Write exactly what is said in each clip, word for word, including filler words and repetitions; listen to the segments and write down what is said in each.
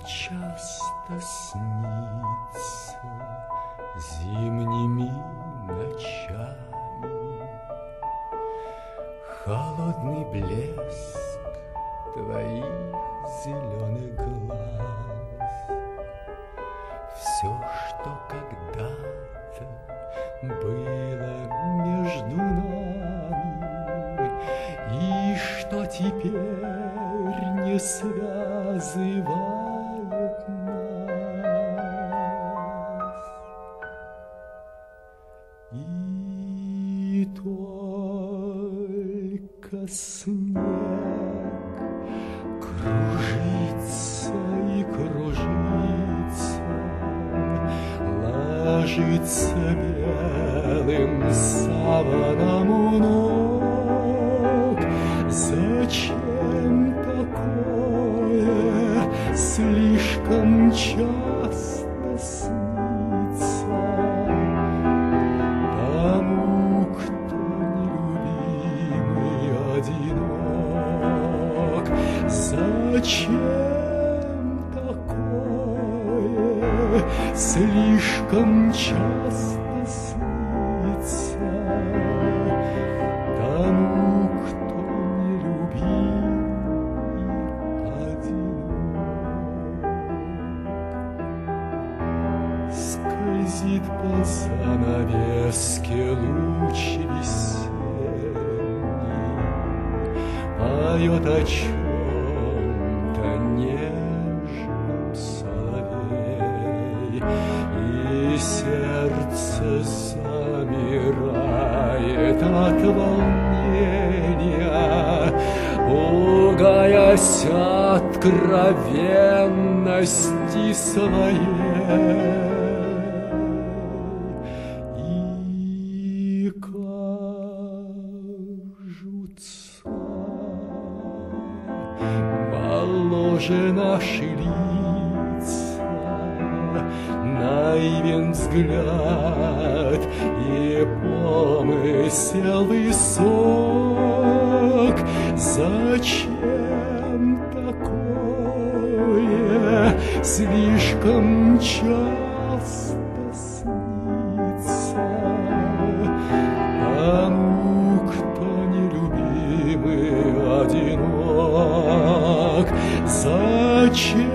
часто снится зимними ночами холодный блеск твоих зеленых глаз. Все, что когда-то было между нами и что теперь не связывает нас, и только снег кружится и кружится, ложится белым саваном у ног. Зачем такое слишком часто снится тому, кто нелюбимый одинок? Зачем такое слишком часто снится тому, кто нелюбим и одинок? Скользит по занавеске луч весенний, поет о чем-то нежном соловей, и сердце замирает от волнения, пугаясь откровенности своей. И кажутся моложе наши лица, наивен взгляд и помысел высок. Зачем такое слишком часто снится тому, кто нелюбимый одинок? Зачем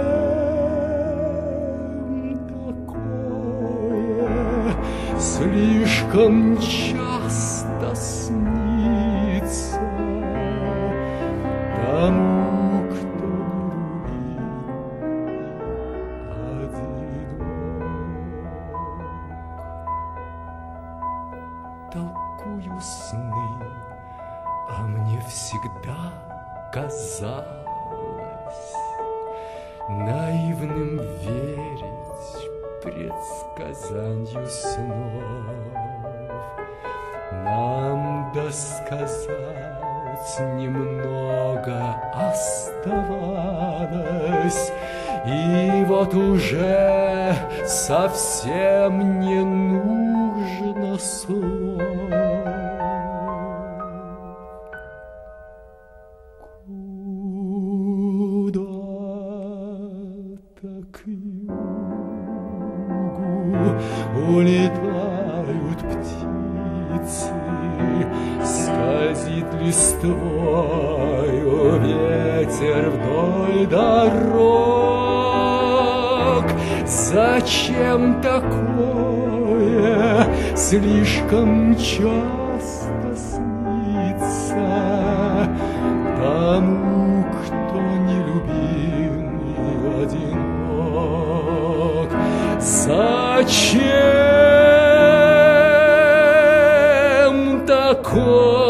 слишком часто снится тому, кто нелюбим одинок? Толкую сны, а мне всегда казалось наивным верить предсказанию снов. Нам досказать немного оставалось, и вот уже совсем не нужно слов. Куда-то к улетают птицы, скользит листвою ветер вдоль дорог. Зачем такое слишком часто снится тому, кто нелюбим и одинок? Зачем такое